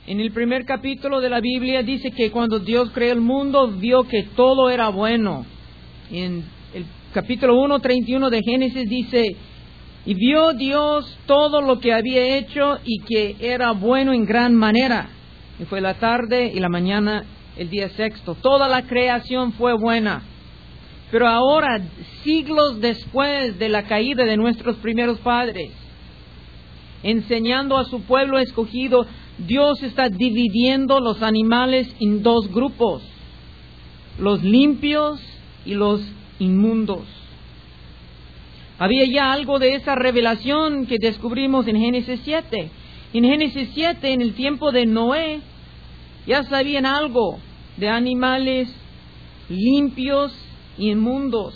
En el primer capítulo de la Biblia dice que cuando Dios creó el mundo, vio que todo era bueno. En el capítulo 1:31 de Génesis dice, y vio Dios todo lo que había hecho y que era bueno en gran manera. Y fue la tarde y la mañana el día sexto. Toda la creación fue buena. Pero ahora, siglos después de la caída de nuestros primeros padres, enseñando a su pueblo escogido, Dios está dividiendo los animales en dos grupos, los limpios y los inmundos. Había ya algo de esa revelación que descubrimos en Génesis 7. En Génesis 7, en el tiempo de Noé, ya sabían algo de animales limpios y inmundos.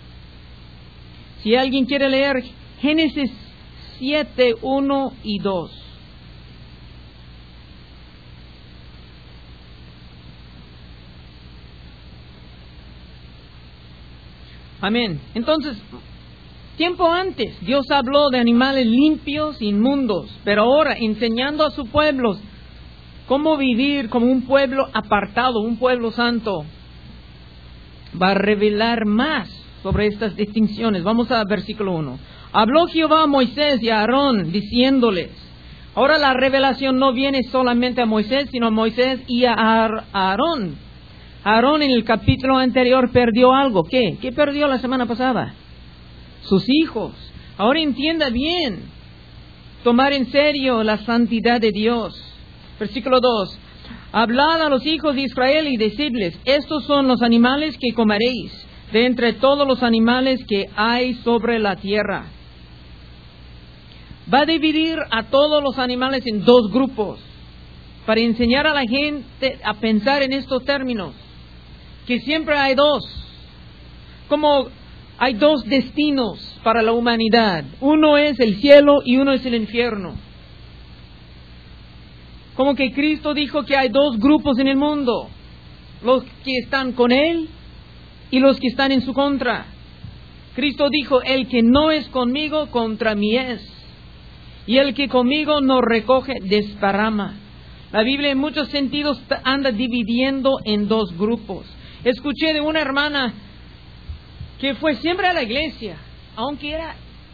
Si alguien quiere leer Génesis 7, 1 y 2. Amén. Entonces, tiempo antes, Dios habló de animales limpios e inmundos, pero ahora, enseñando a su pueblo cómo vivir como un pueblo apartado, un pueblo santo, va a revelar más sobre estas distinciones. Vamos a versículo 1. Habló Jehová a Moisés y a Aarón, diciéndoles. Ahora la revelación no viene solamente a Moisés, sino a Moisés y a Aarón. Aarón en el capítulo anterior perdió algo. ¿Qué? ¿Qué perdió la semana pasada? Sus hijos. Ahora entienda bien. Tomar en serio la santidad de Dios. Versículo 2. Hablad a los hijos de Israel y decidles, estos son los animales que comeréis, de entre todos los animales que hay sobre la tierra. Va a dividir a todos los animales en dos grupos, para enseñar a la gente a pensar en estos términos, que siempre hay dos, como hay dos destinos para la humanidad, uno es el cielo y uno es el infierno. Como que Cristo dijo que hay dos grupos en el mundo, los que están con Él y los que están en su contra. Cristo dijo, el que no es conmigo, contra mí es. Y el que conmigo no recoge, desparrama. La Biblia en muchos sentidos anda dividiendo en dos grupos. Escuché de una hermana que fue siempre a la iglesia, aunque era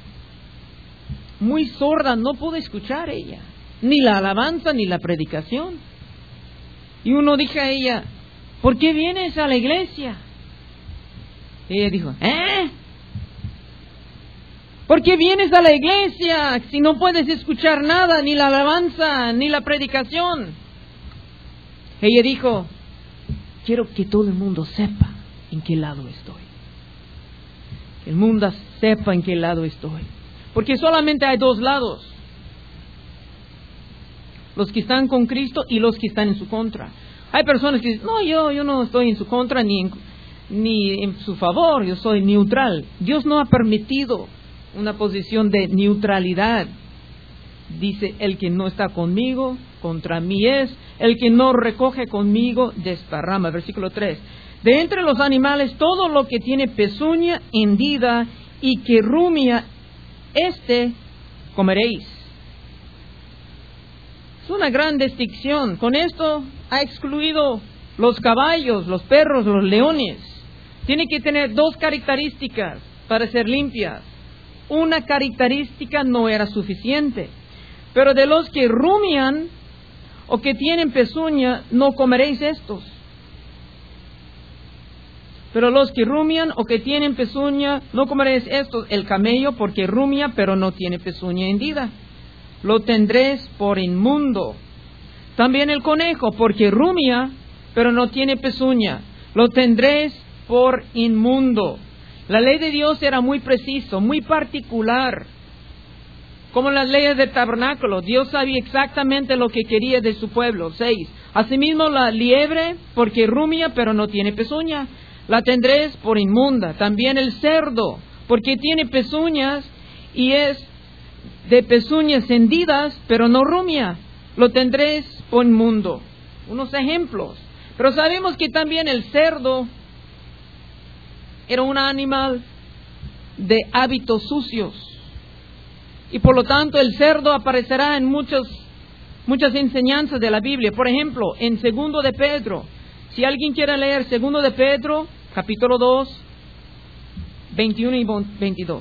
muy sorda, no pudo escuchar ella, ni la alabanza ni la predicación. Y uno dijo a ella, ¿por qué vienes a la iglesia? Y ella dijo, ¿por qué vienes a la iglesia si no puedes escuchar nada, ni la alabanza ni la predicación? Ella dijo, quiero que todo el mundo sepa en qué lado estoy. Que el mundo sepa en qué lado estoy. Porque solamente hay dos lados. Los que están con Cristo y los que están en su contra. Hay personas que dicen, no, yo no estoy en su contra ni en su favor, yo soy neutral. Dios no ha permitido una posición de neutralidad. Dice, el que no está conmigo, contra mí es. El que no recoge conmigo, desparrama. Versículo 3. De entre los animales, todo lo que tiene pezuña hendida y que rumia, comeréis. Es una gran distinción. Con esto ha excluido los caballos, los perros, los leones. Tiene que tener dos características para ser limpias. Una característica no era suficiente. Pero de los que rumian o que tienen pezuña, no comeréis estos. Pero los que rumian o que tienen pezuña, no comeréis estos. El camello, porque rumia, pero no tiene pezuña hendida, lo tendréis por inmundo. También el conejo, porque rumia, pero no tiene pezuña, lo tendréis por inmundo. La ley de Dios era muy preciso, muy particular. Como las leyes del tabernáculo, Dios sabía exactamente lo que quería de su pueblo. 6. Asimismo la liebre, porque rumia, pero no tiene pezuña, la tendréis por inmunda. También el cerdo, porque tiene pezuñas y es de pezuñas hendidas, pero no rumia, lo tendréis por inmundo. Unos ejemplos. Pero sabemos que también el cerdo era un animal de hábitos sucios. Y por lo tanto el cerdo aparecerá en muchos muchas enseñanzas de la Biblia. Por ejemplo, en 2 de Pedro, si alguien quiere leer 2 de Pedro, capítulo 2, 21 y 22.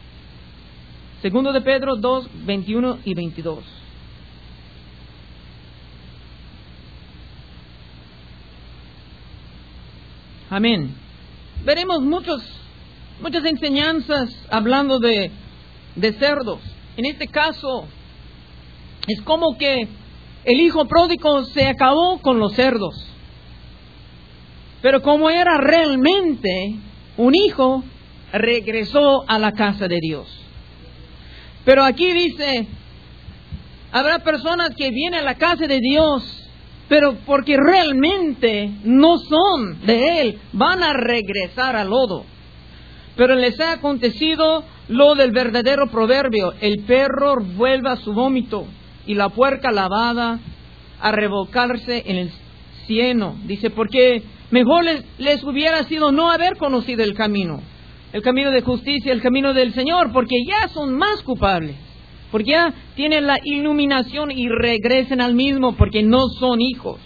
2 de Pedro 2, 21 y 22. Amén. Veremos muchas enseñanzas hablando de cerdos. En este caso, es como que el hijo pródigo se acabó con los cerdos. Pero como era realmente un hijo, regresó a la casa de Dios. Pero aquí dice, habrá personas que vienen a la casa de Dios, pero porque realmente no son de Él, van a regresar al lodo. Pero les ha acontecido lo del verdadero proverbio: el perro vuelve a su vómito y la puerca lavada a revolcarse en el cieno. Dice, porque mejor les hubiera sido no haber conocido el camino de justicia, el camino del Señor, porque ya son más culpables, porque ya tienen la iluminación y regresen al mismo, porque no son hijos.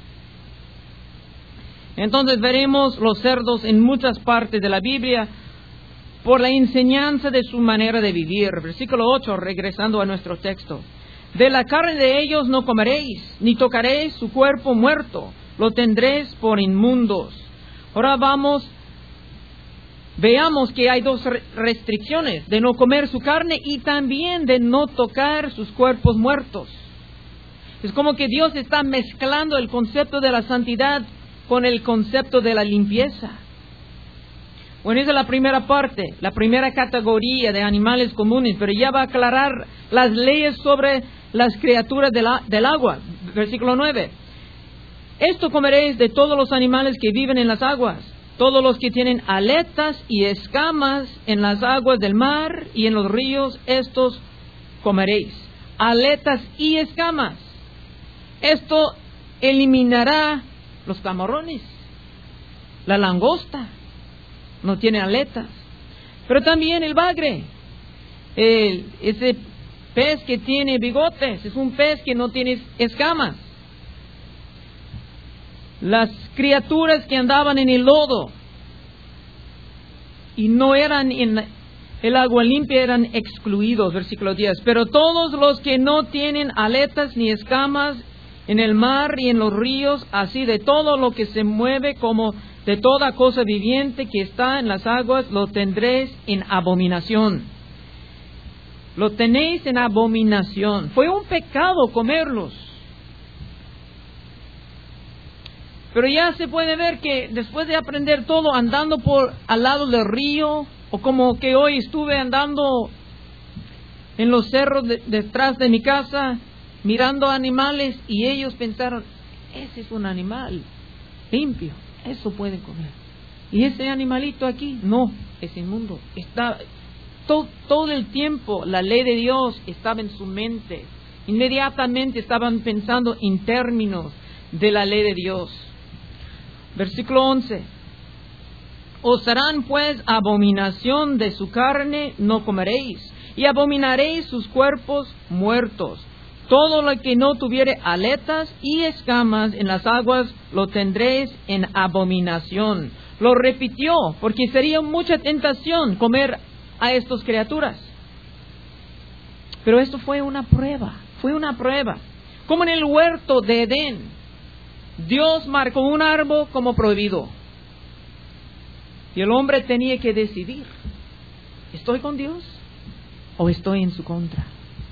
Entonces veremos los cerdos en muchas partes de la Biblia por la enseñanza de su manera de vivir. Versículo 8, regresando a nuestro texto. De la carne de ellos no comeréis, ni tocaréis su cuerpo muerto, lo tendréis por inmundos. Ahora veamos que hay dos restricciones: de no comer su carne y también de no tocar sus cuerpos muertos. Es como que Dios está mezclando el concepto de la santidad con el concepto de la limpieza. Bueno, esa es la primera parte, la primera categoría de animales comunes, pero ya va a aclarar las leyes sobre las criaturas del agua. Versículo 9. Esto comeréis de todos los animales que viven en las aguas, todos los que tienen aletas y escamas en las aguas del mar y en los ríos, estos comeréis. Aletas y escamas. Esto eliminará los camarones, la langosta, no tiene aletas, pero también el bagre, ese pez que tiene bigotes, es un pez que no tiene escamas. Las criaturas que andaban en el lodo y no eran en el agua limpia eran excluidos, versículo 10. Pero todos los que no tienen aletas ni escamas en el mar y en los ríos, así de todo lo que se mueve como de toda cosa viviente que está en las aguas, lo tendréis en abominación. Lo tenéis en abominación. Fue un pecado comerlos. Pero ya se puede ver que después de aprender todo, andando al lado del río, o como que hoy estuve andando en los cerros detrás de mi casa, mirando animales, y ellos pensaron, ese es un animal limpio, eso pueden comer. Y ese animalito aquí, no, es inmundo. Todo el tiempo la ley de Dios estaba en su mente. Inmediatamente estaban pensando en términos de la ley de Dios. Versículo 11. Os harán pues abominación de su carne, no comeréis, y abominaréis sus cuerpos muertos. Todo lo que no tuviere aletas y escamas en las aguas, lo tendréis en abominación. Lo repitió, porque sería mucha tentación comer a estas criaturas. Pero esto fue una prueba. Como en el huerto de Edén, Dios marcó un árbol como prohibido. Y el hombre tenía que decidir, ¿estoy con Dios o estoy en su contra?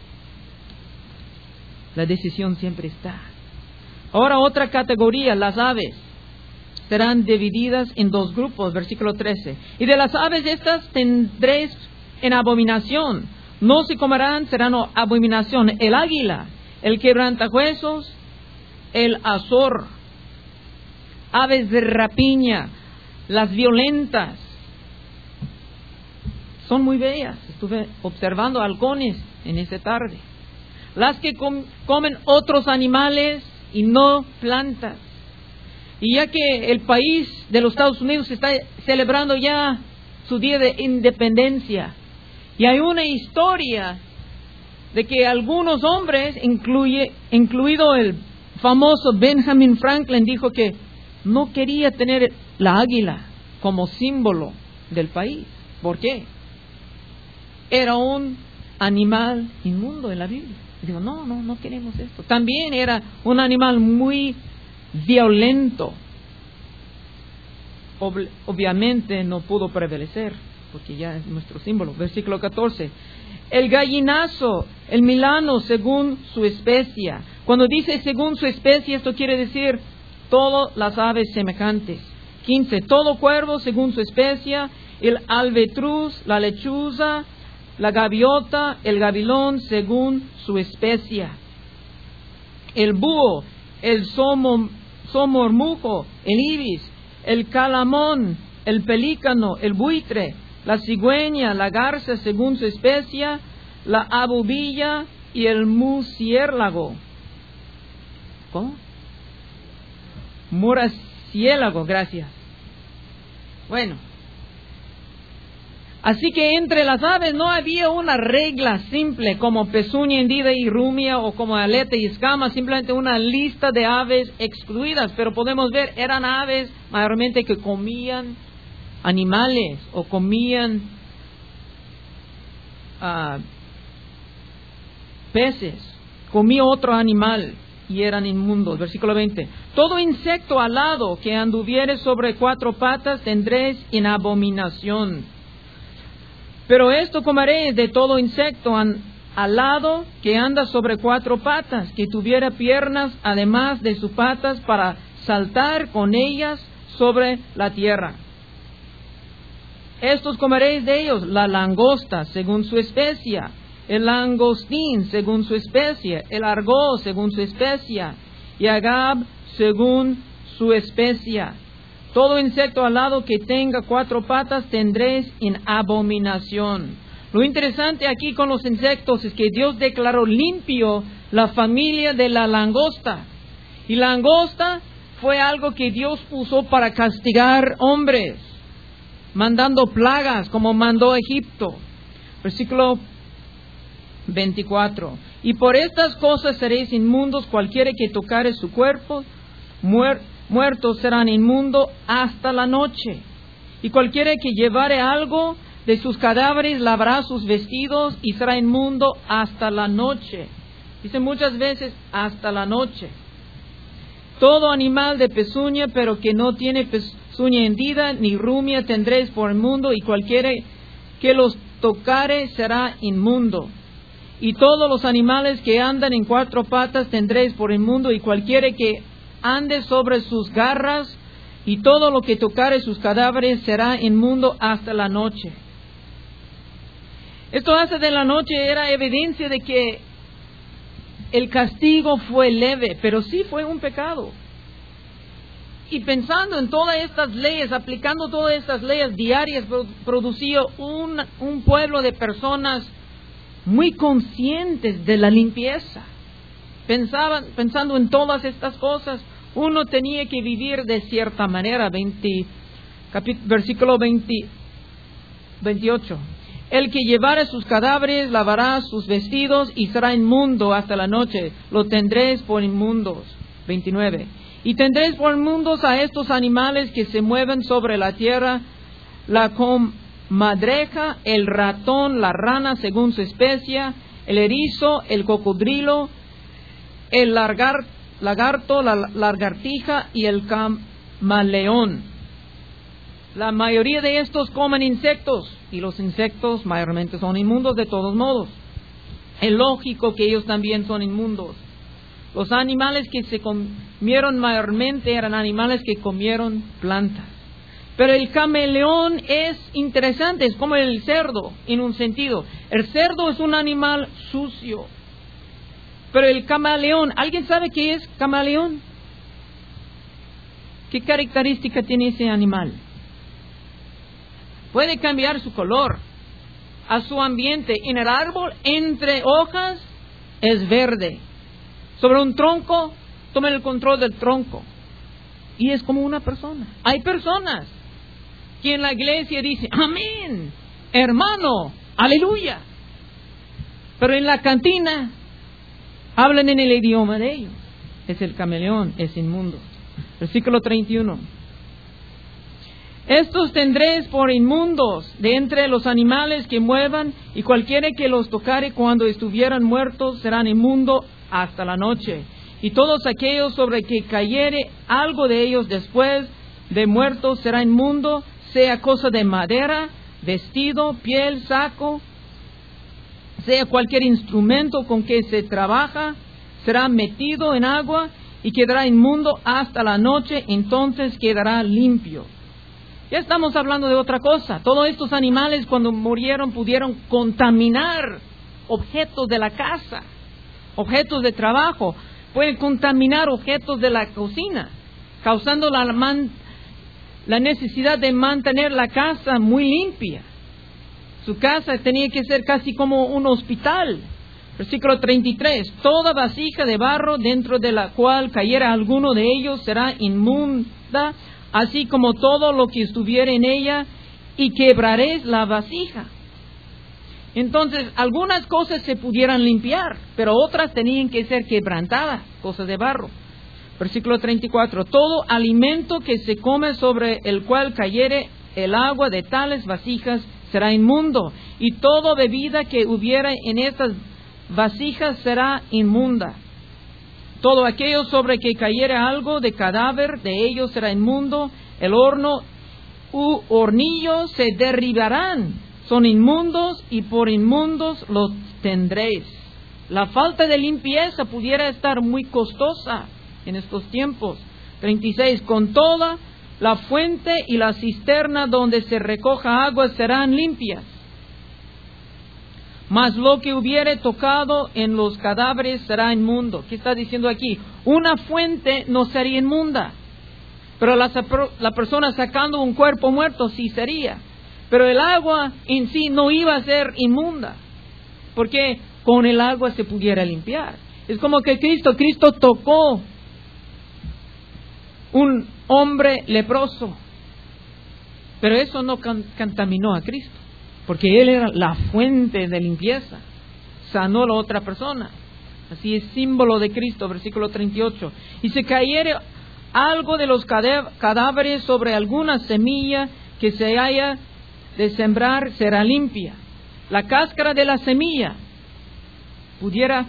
La decisión siempre está. Ahora otra categoría, las aves. Serán divididas en dos grupos, versículo 13. Y de las aves estas tendréis en abominación. No se comerán, serán abominación. El águila, el quebrantahuesos, el azor, aves de rapiña, las violentas. Son muy bellas. Estuve observando halcones en esa tarde. Las que comen otros animales y no plantas. Y ya que el país de los Estados Unidos está celebrando ya su día de independencia, y hay una historia de que algunos hombres, incluido el famoso Benjamin Franklin, dijo que no quería tener la águila como símbolo del país. ¿Por qué? Era un animal inmundo en la Biblia. Y digo, no queremos esto. También era un animal muy violento. Obviamente no pudo prevalecer, porque ya es nuestro símbolo. Versículo 14. El gallinazo, el milano, según su especie. Cuando dice según su especie, esto quiere decir todas las aves semejantes. 15. Todo cuervo según su especie. El alvetruz, la lechuza, la gaviota, el gavilón según su especie. El búho, el somormujo, el ibis, el calamón, el pelícano, el buitre, la cigüeña, la garza según su especie, la abubilla y el murciélago. ¿Cómo? Murciélago, gracias. Bueno, así que entre las aves no había una regla simple como pezuña hendida y rumia o como aleta y escama, simplemente una lista de aves excluidas, pero podemos ver, eran aves mayormente que comían animales o comían peces, comía otro animal y eran inmundos. Versículo 20. Todo insecto alado que anduviere sobre 4 patas tendréis en abominación. Pero esto comeréis de todo insecto alado que anda sobre 4 patas, que tuviera piernas además de sus patas para saltar con ellas sobre la tierra. Estos comeréis de ellos: la langosta según su especie, el langostín según su especie, el argó según su especie, y agab según su especie. Todo insecto alado que tenga 4 patas tendréis en abominación. Lo interesante aquí con los insectos es que Dios declaró limpio la familia de la langosta. Y la langosta fue algo que Dios usó para castigar hombres, mandando plagas como mandó a Egipto. Versículo 24. Y por estas cosas seréis inmundos, cualquiera que tocare su cuerpo, muertos serán inmundos hasta la noche. Y cualquiera que llevare algo de sus cadáveres lavará sus vestidos y será inmundo hasta la noche. Dice muchas veces hasta la noche. Todo animal de pezuña, pero que no tiene pezuña hendida ni rumia, tendréis por inmundo, y cualquiera que los tocare será inmundo. Y todos los animales que andan en 4 patas tendréis por inmundo, y cualquiera que ande sobre sus garras, y todo lo que tocare sus cadáveres será inmundo hasta la noche. Esto hasta de la noche era evidencia de que el castigo fue leve, pero sí fue un pecado. Y pensando en todas estas leyes, aplicando todas estas leyes diarias, producía un pueblo de personas muy conscientes de la limpieza. Pensando en todas estas cosas, uno tenía que vivir de cierta manera. Versículo 28. El que llevare sus cadáveres lavará sus vestidos y será inmundo hasta la noche. Lo tendréis por inmundos. 29. Y tendréis por inmundos a estos animales que se mueven sobre la tierra: la comadreja, el ratón, la rana según su especie, el erizo, el cocodrilo, el lagarto, la lagartija y el camaleón. La mayoría de estos comen insectos, y los insectos mayormente son inmundos de todos modos. Es lógico que ellos también son inmundos. Los animales que se comieron mayormente eran animales que comieron plantas. Pero el camaleón es interesante, es como el cerdo en un sentido. El cerdo es un animal sucio. Pero el camaleón, ¿alguien sabe qué es camaleón? ¿Qué característica tiene ese animal? Puede cambiar su color a su ambiente. En el árbol, entre hojas, es verde. Sobre un tronco, toma el control del tronco. Y es como una persona. Hay personas que en la iglesia dicen: amén, hermano, aleluya. Pero en la cantina hablan en el idioma de ellos. Es el camaleón, es inmundo. Versículo 31. Estos tendréis por inmundos de entre los animales que muevan, y cualquiera que los tocare cuando estuvieran muertos serán inmundo hasta la noche. Y todos aquellos sobre que cayere algo de ellos después de muertos será inmundo, sea cosa de madera, vestido, piel, saco, sea cualquier instrumento con que se trabaja, será metido en agua y quedará inmundo hasta la noche, entonces quedará limpio. Ya estamos hablando de otra cosa. Todos estos animales cuando murieron pudieron contaminar objetos de la casa, objetos de trabajo, pueden contaminar objetos de la cocina, causando la necesidad de mantener la casa muy limpia. Su casa tenía que ser casi como un hospital. Versículo 33. Toda vasija de barro dentro de la cual cayera alguno de ellos será inmunda, así como todo lo que estuviera en ella, y quebraréis la vasija. Entonces, algunas cosas se pudieran limpiar, pero otras tenían que ser quebrantadas, cosas de barro. Versículo 34. Todo alimento que se come sobre el cual cayere el agua de tales vasijas será inmundo, y toda bebida que hubiera en estas vasijas será inmunda. Todo aquello sobre que cayere algo de cadáver de ellos será inmundo. El horno u hornillo se derribarán, son inmundos, y por inmundos los tendréis. La falta de limpieza pudiera estar muy costosa en estos tiempos. 36. Con toda la fuente y la cisterna donde se recoja agua serán limpias. Mas lo que hubiere tocado en los cadáveres será inmundo. ¿Qué está diciendo aquí? Una fuente no sería inmunda, pero la persona sacando un cuerpo muerto sí sería. Pero el agua en sí no iba a ser inmunda, porque con el agua se pudiera limpiar. Es como que Cristo tocó un hombre leproso, pero eso no contaminó a Cristo, porque Él era la fuente de limpieza, sanó a la otra persona. Así es símbolo de Cristo. Versículo 38. Y si cayere algo de los cadáveres sobre alguna semilla que se haya de sembrar, será limpia. La cáscara de la semilla pudiera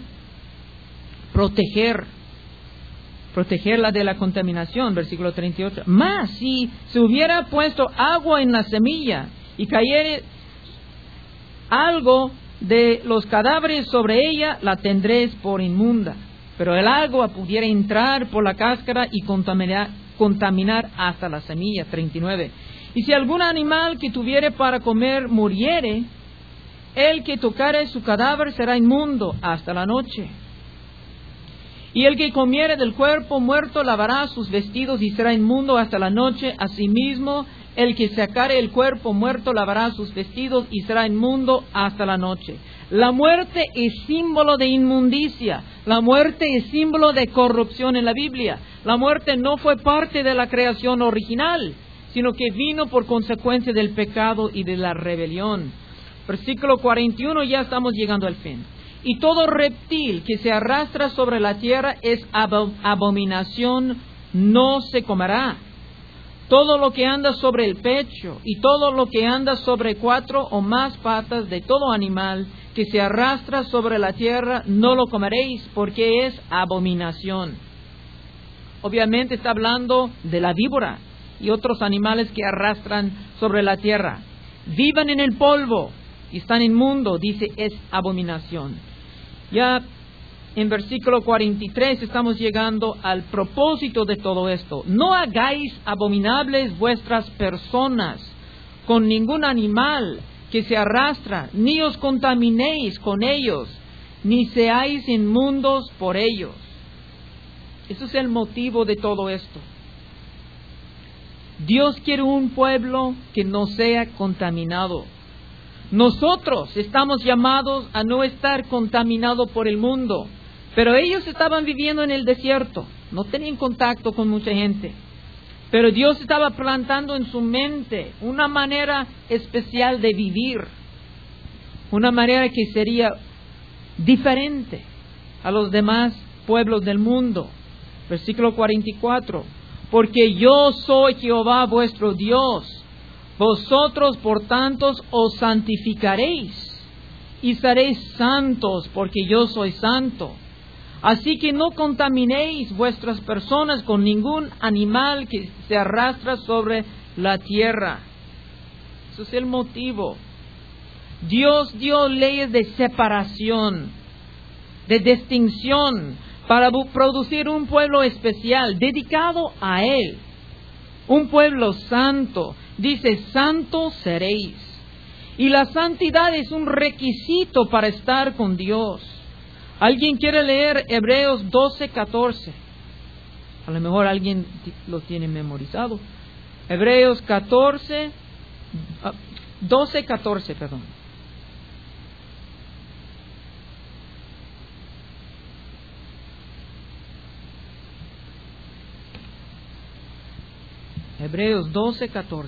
protegerla de la contaminación. Versículo 38. Mas si se hubiera puesto agua en la semilla y cayere algo de los cadáveres sobre ella, la tendréis por inmunda. Pero el agua pudiera entrar por la cáscara y contaminar hasta la semilla. 39. Y si algún animal que tuviere para comer muriere, el que tocare su cadáver será inmundo hasta la noche. Y el que comiere del cuerpo muerto lavará sus vestidos y será inmundo hasta la noche. Asimismo, el que sacare el cuerpo muerto lavará sus vestidos y será inmundo hasta la noche. La muerte es símbolo de inmundicia. La muerte es símbolo de corrupción en la Biblia. La muerte no fue parte de la creación original, sino que vino por consecuencia del pecado y de la rebelión. Versículo 41, ya estamos llegando al fin. Y todo reptil que se arrastra sobre la tierra es abominación, no se comerá. Todo lo que anda sobre el pecho y todo lo que anda sobre 4 o más patas de todo animal que se arrastra sobre la tierra, no lo comeréis, porque es abominación. Obviamente está hablando de la víbora y otros animales que arrastran sobre la tierra. Vivan en el polvo y están inmundos, dice, es abominación. Ya en versículo 43 estamos llegando al propósito de todo esto. No hagáis abominables vuestras personas con ningún animal que se arrastra, ni os contaminéis con ellos, ni seáis inmundos por ellos. Ese es el motivo de todo esto. Dios quiere un pueblo que no sea contaminado. Nosotros estamos llamados a no estar contaminados por el mundo. Pero ellos estaban viviendo en el desierto, no tenían contacto con mucha gente. Pero Dios estaba plantando en su mente una manera especial de vivir, una manera que sería diferente a los demás pueblos del mundo. Versículo 44. Porque yo soy Jehová vuestro Dios. Vosotros, por tanto, os santificaréis y seréis santos, porque yo soy santo. Así que no contaminéis vuestras personas con ningún animal que se arrastra sobre la tierra. Ese es el motivo. Dios dio leyes de separación, de distinción, para producir un pueblo especial, dedicado a Él. Un pueblo santo. Dice, santos seréis. Y la santidad es un requisito para estar con Dios. ¿Alguien quiere leer Hebreos 12:14? A lo mejor alguien lo tiene memorizado. Hebreos 12:14, perdón. Hebreos 12:14.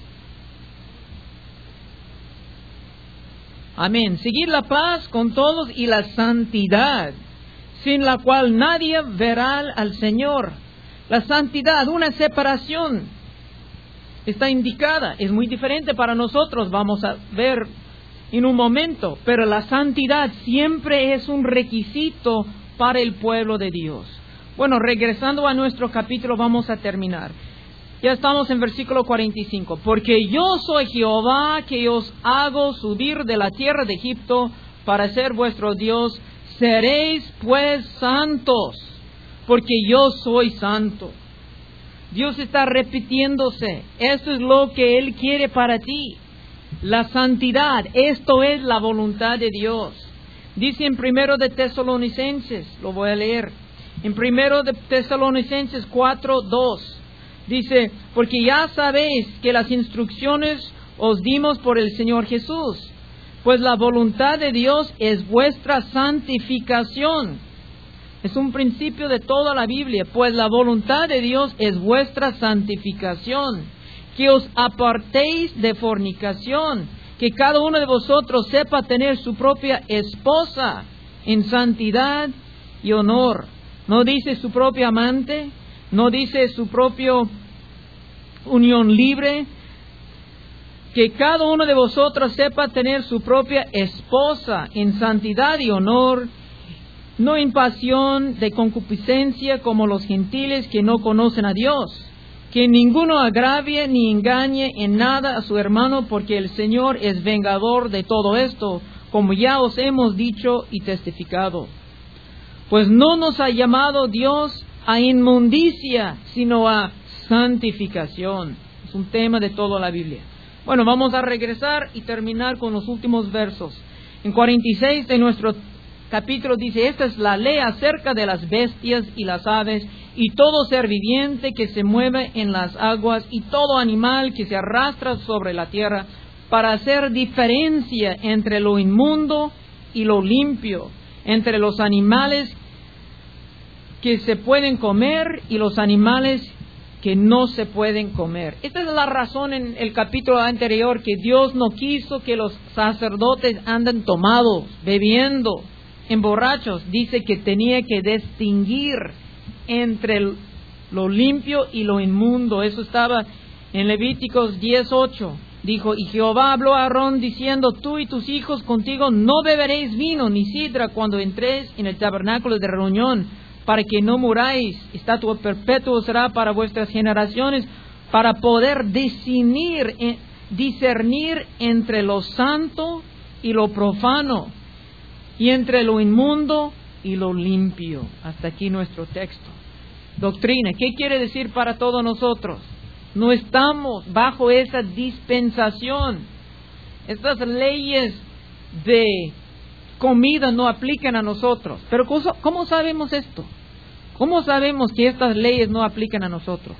Amén. Seguid la paz con todos y la santidad, sin la cual nadie verá al Señor. La santidad, una separación, está indicada. Es muy diferente para nosotros, vamos a ver en un momento. Pero la santidad siempre es un requisito para el pueblo de Dios. Bueno, regresando a nuestro capítulo, vamos a terminar. Ya estamos en versículo 45. Porque yo soy Jehová, que os hago subir de la tierra de Egipto para ser vuestro Dios. Seréis pues santos, porque yo soy santo. Dios está repitiéndose. Esto es lo que Él quiere para ti. La santidad. Esto es la voluntad de Dios. Dice en 1 de Tesalonicenses, lo voy a leer. En 1 de Tesalonicenses 4:2. Dice, porque ya sabéis que las instrucciones os dimos por el Señor Jesús, pues la voluntad de Dios es vuestra santificación. Es un principio de toda la Biblia, pues la voluntad de Dios es vuestra santificación, que os apartéis de fornicación, que cada uno de vosotros sepa tener su propia esposa en santidad y honor. No dice su propio amante, no dice su propio unión libre. Que cada uno de vosotros sepa tener su propia esposa en santidad y honor, no en pasión de concupiscencia como los gentiles que no conocen a Dios. Que ninguno agravie ni engañe en nada a su hermano, porque el Señor es vengador de todo esto, como ya os hemos dicho y testificado. Pues no nos ha llamado Dios a inmundicia, sino a santificación. Es un tema de toda la Biblia. Bueno, vamos a regresar y terminar con los últimos versos. En 46 de nuestro capítulo dice, esta es la ley acerca de las bestias y las aves, y todo ser viviente que se mueve en las aguas, y todo animal que se arrastra sobre la tierra, para hacer diferencia entre lo inmundo y lo limpio, entre los animales que se pueden comer y los animales que no se pueden comer. Esta es la razón en el capítulo anterior que Dios no quiso que los sacerdotes anden tomados, bebiendo, emborrachos. Dice que tenía que distinguir entre lo limpio y lo inmundo. Eso estaba en Levíticos 10:8. Dijo, y Jehová habló a Aarón diciendo, tú y tus hijos contigo no beberéis vino ni sidra cuando entréis en el tabernáculo de reunión, para que no muráis. Estatuto perpetuo será para vuestras generaciones, para poder discernir entre lo santo y lo profano, y entre lo inmundo y lo limpio. Hasta aquí nuestro texto. Doctrina, ¿qué quiere decir para todos nosotros? No estamos bajo esa dispensación. Estas leyes de comida no aplican a nosotros. Pero ¿cómo sabemos esto? ¿Cómo sabemos que estas leyes no aplican a nosotros?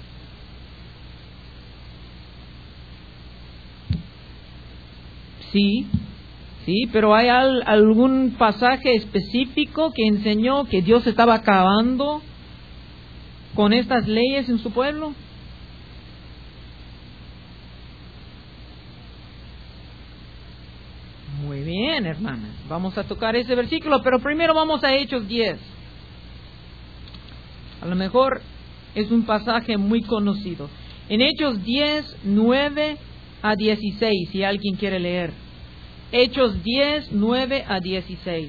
Sí, pero ¿hay algún pasaje específico que enseñó que Dios estaba acabando con estas leyes en su pueblo? Muy bien. bien, hermanas. Vamos a tocar ese versículo, pero primero vamos a Hechos 10. A lo mejor es un pasaje muy conocido. En Hechos 10, 9 a 16, si alguien quiere leer. Hechos 10, 9 a 16.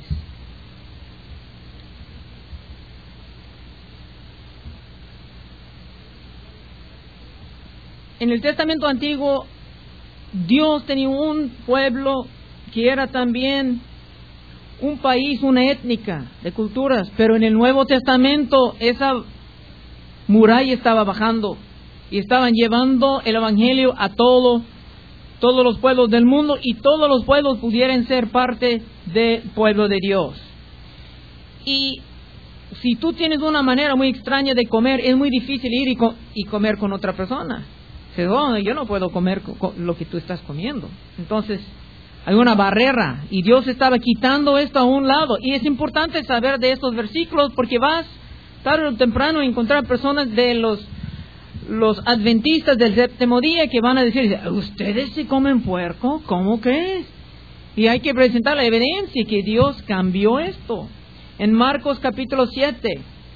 En el Testamento Antiguo, Dios tenía un pueblo que era también un país, una étnica de culturas, pero en el Nuevo Testamento esa muralla estaba bajando y estaban llevando el Evangelio a todos los pueblos del mundo, y todos los pueblos pudieran ser parte del pueblo de Dios. Y si tú tienes una manera muy extraña de comer, es muy difícil ir y comer con otra persona. Oh, yo no puedo comer lo que tú estás comiendo. Entonces, hay una barrera, y Dios estaba quitando esto a un lado. Y es importante saber de estos versículos, porque vas tarde o temprano a encontrar personas de los adventistas del séptimo día que van a decir: ¿ustedes se comen puerco? ¿Cómo crees? Y hay que presentar la evidencia que Dios cambió esto. En Marcos capítulo 7.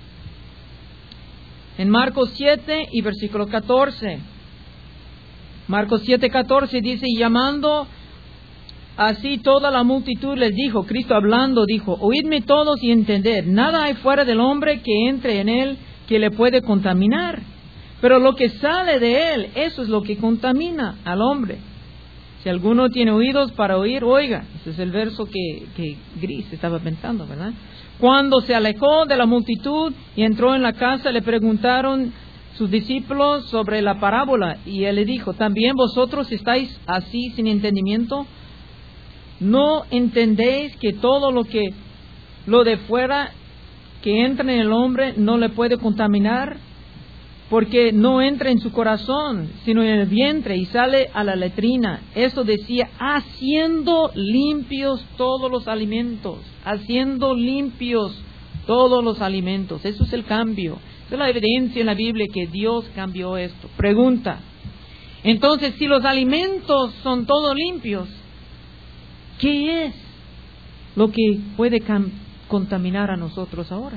En Marcos 7 y versículo 14. Marcos 7:14 dice: y llamando así toda la multitud les dijo, Cristo hablando dijo: oídme todos y entended, nada hay fuera del hombre que entre en él que le puede contaminar, pero lo que sale de él, eso es lo que contamina al hombre. Si alguno tiene oídos para oír, oiga. Ese es el verso que Gris estaba pensando, ¿verdad? Cuando se alejó de la multitud y entró en la casa, le preguntaron sus discípulos sobre la parábola, y él le dijo: ¿también vosotros estáis así sin entendimiento? ¿No entendéis que todo lo de fuera que entra en el hombre no le puede contaminar? Porque no entra en su corazón, sino en el vientre, y sale a la letrina. Eso decía: haciendo limpios todos los alimentos. Haciendo limpios todos los alimentos. Eso es el cambio. Esa es la evidencia en la Biblia que Dios cambió esto. Pregunta: entonces, si los alimentos son todos limpios, ¿qué es lo que puede contaminar a nosotros ahora?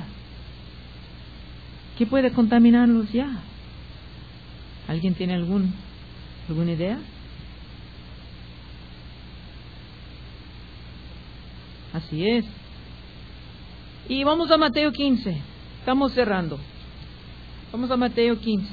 ¿Qué puede contaminarlos ya? ¿Alguien tiene alguna idea? Así es. Y vamos a Mateo 15. Estamos cerrando. Vamos a Mateo 15.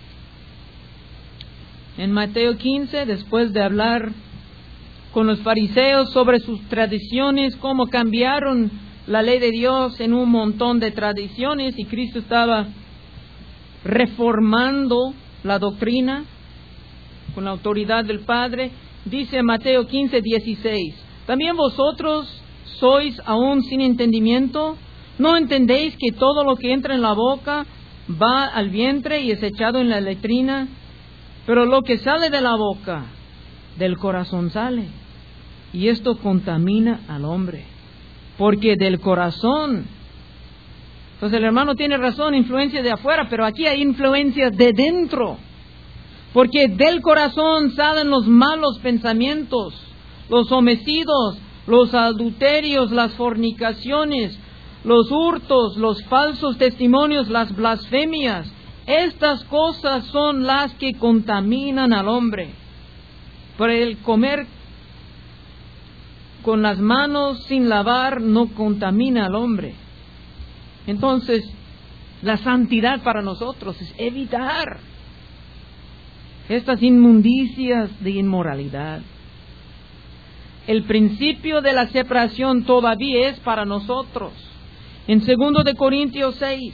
En Mateo 15, después de hablar con los fariseos sobre sus tradiciones, cómo cambiaron la ley de Dios en un montón de tradiciones, y Cristo estaba reformando la doctrina con la autoridad del Padre, dice Mateo 15:16: ¿también vosotros sois aún sin entendimiento? ¿No entendéis que todo lo que entra en la boca va al vientre y es echado en la letrina? Pero lo que sale de la boca, del corazón sale, y esto contamina al hombre, porque del corazón. Entonces el hermano tiene razón, influencia de afuera, pero aquí hay influencias de dentro, porque del corazón salen los malos pensamientos, los homicidios, los adulterios, las fornicaciones, los hurtos, los falsos testimonios, las blasfemias. Estas cosas son las que contaminan al hombre. Por el comer con las manos sin lavar no contamina al hombre. Entonces, la santidad para nosotros es evitar estas inmundicias de inmoralidad. El principio de la separación todavía es para nosotros. En 2 de Corintios 6,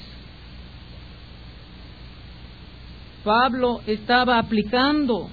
Pablo estaba aplicando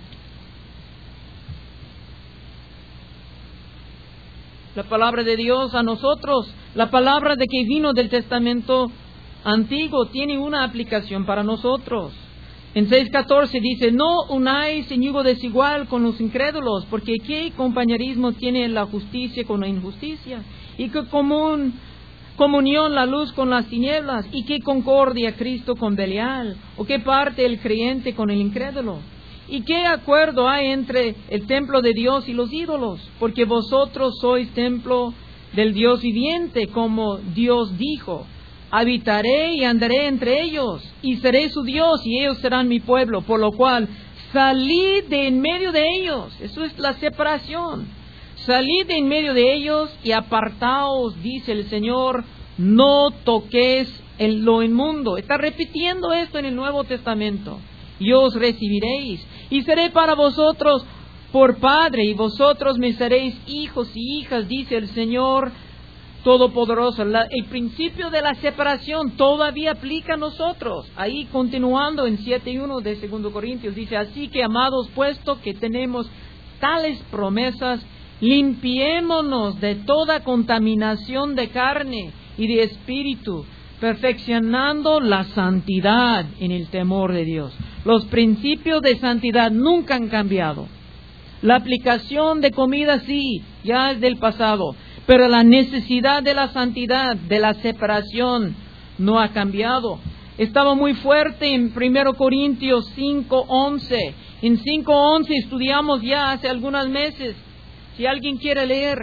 la palabra de Dios a nosotros. La palabra de que vino del Testamento Antiguo tiene una aplicación para nosotros. En 6:14 dice: no unáis en yugo desigual con los incrédulos, porque ¿qué compañerismo tiene la justicia con la injusticia? ¿Y qué comunión la luz con las tinieblas? ¿Y qué concordia Cristo con Belial? ¿O qué parte el creyente con el incrédulo? ¿Y qué acuerdo hay entre el templo de Dios y los ídolos? Porque vosotros sois templo del Dios viviente, como Dios dijo. Habitaré y andaré entre ellos, y seré su Dios, y ellos serán mi pueblo. Por lo cual, salid de en medio de ellos. Eso es la separación. Salid de en medio de ellos y apartaos, dice el Señor, no toquéis lo inmundo. Está repitiendo esto en el Nuevo Testamento. Y os recibiréis, y seré para vosotros por padre, y vosotros me seréis hijos y hijas, dice el Señor Todopoderoso. El principio de la separación todavía aplica a nosotros. Ahí continuando en 7:1 de 2 Corintios, dice, así que amados, puesto que tenemos tales promesas, limpiémonos de toda contaminación de carne y de espíritu, perfeccionando la santidad en el temor de Dios. Los principios de santidad nunca han cambiado. La aplicación de comida sí, ya es del pasado, pero la necesidad de la santidad, de la separación, no ha cambiado. Estaba muy fuerte en 1 Corintios 5:11. En 5:11 estudiamos ya hace algunos meses. Si alguien quiere leer.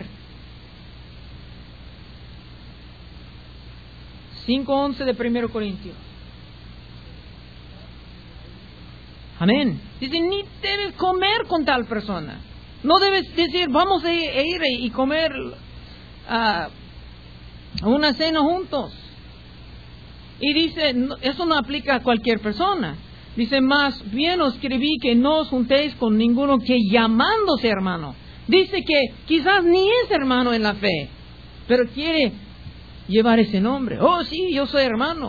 5:11 de 1 Corintios. Amén. Dice, ni debes comer con tal persona. No debes decir, vamos a ir y comer una cena juntos. Y dice, eso no aplica a cualquier persona. Dice, más bien os escribí que no os juntéis con ninguno que llamándose hermano. Dice que quizás ni es hermano en la fe, pero quiere llevar ese nombre. Oh, sí, yo soy hermano.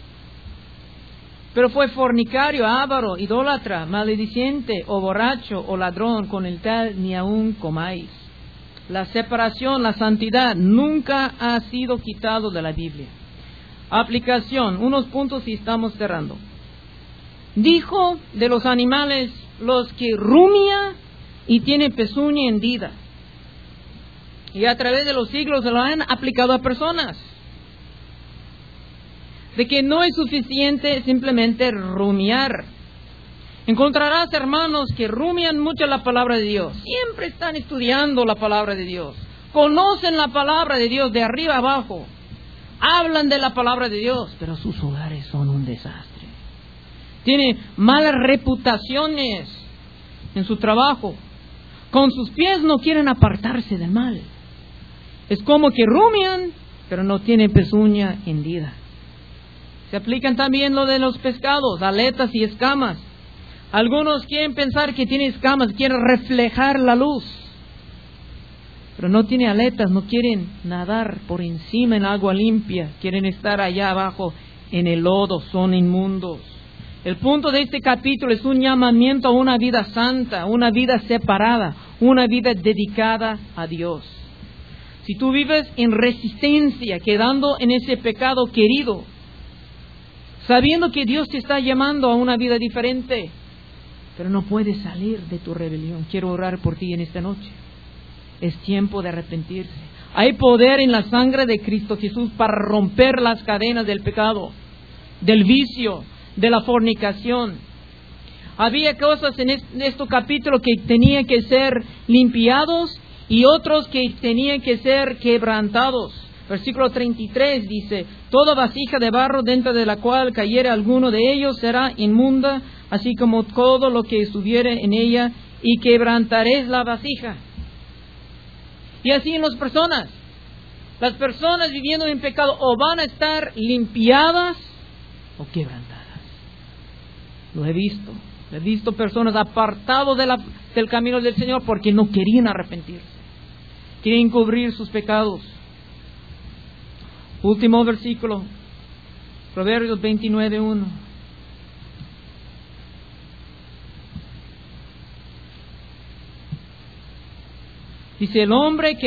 Pero fue fornicario, avaro, idólatra, malediciente, o borracho, o ladrón, con el tal ni aún comáis. La separación, la santidad, nunca ha sido quitado de la Biblia. Aplicación, unos puntos y estamos cerrando. Dijo de los animales, los que rumia y tienen pezuña hendida. Y a través de los siglos se lo han aplicado a personas. De que no es suficiente simplemente rumiar. Encontrarás hermanos que rumian mucho la palabra de Dios. Siempre están estudiando la palabra de Dios. Conocen la palabra de Dios de arriba a abajo. Hablan de la palabra de Dios, pero sus hogares son un desastre. Tienen malas reputaciones en su trabajo. Con sus pies no quieren apartarse del mal. Es como que rumian, pero no tienen pezuña hendida. Se aplican también lo de los pescados, aletas y escamas. Algunos quieren pensar que tiene escamas, quieren reflejar la luz. Pero no tiene aletas, no quieren nadar por encima en agua limpia. Quieren estar allá abajo en el lodo, son inmundos. El punto de este capítulo es un llamamiento a una vida santa, una vida separada, una vida dedicada a Dios. Si tú vives en resistencia, quedando en ese pecado querido, sabiendo que Dios te está llamando a una vida diferente, pero no puedes salir de tu rebelión. Quiero orar por ti en esta noche. Es tiempo de arrepentirse. Hay poder en la sangre de Cristo Jesús para romper las cadenas del pecado, del vicio, de la fornicación. Había cosas en este capítulo que tenían que ser limpiados y otros que tenían que ser quebrantados. Versículo 33 dice, toda vasija de barro dentro de la cual cayere alguno de ellos será inmunda, así como todo lo que estuviere en ella, y quebrantaréis la vasija. Y así en las personas viviendo en pecado o van a estar limpiadas o quebrantadas. Lo he visto personas apartados del camino del Señor porque no querían arrepentirse, querían cubrir sus pecados. Último versículo, Proverbios 29:1. Dice, el hombre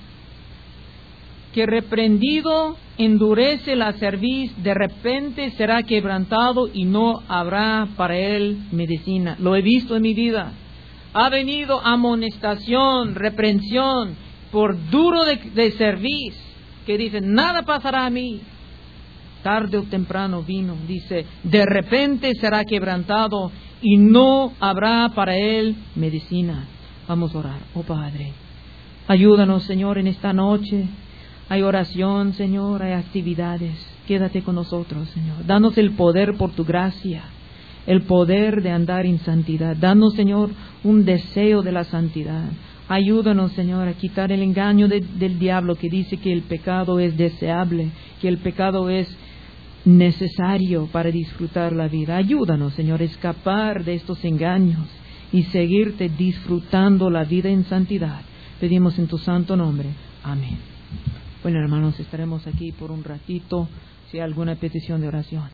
que reprendido endurece la cerviz, de repente será quebrantado y no habrá para él medicina. Lo he visto en mi vida. Ha venido amonestación, reprensión, por duro de cerviz, que dicen, nada pasará a mí. tarde o temprano vino. Dice, de repente será quebrantado y no habrá para él medicina. Vamos a orar. Oh Padre, ayúdanos, Señor, en esta noche. Hay oración, Señor, hay actividades. Quédate con nosotros, Señor. Danos el poder por tu gracia, el poder de andar en santidad. Danos, Señor, un deseo de la santidad. Ayúdanos, Señor, a quitar el engaño del diablo que dice que el pecado es deseable, que el pecado es necesario para disfrutar la vida. Ayúdanos, Señor, a escapar de estos engaños y seguirte disfrutando la vida en santidad. Pedimos en tu santo nombre. Amén. Bueno, hermanos, estaremos aquí por un ratito. Si hay alguna petición de oración.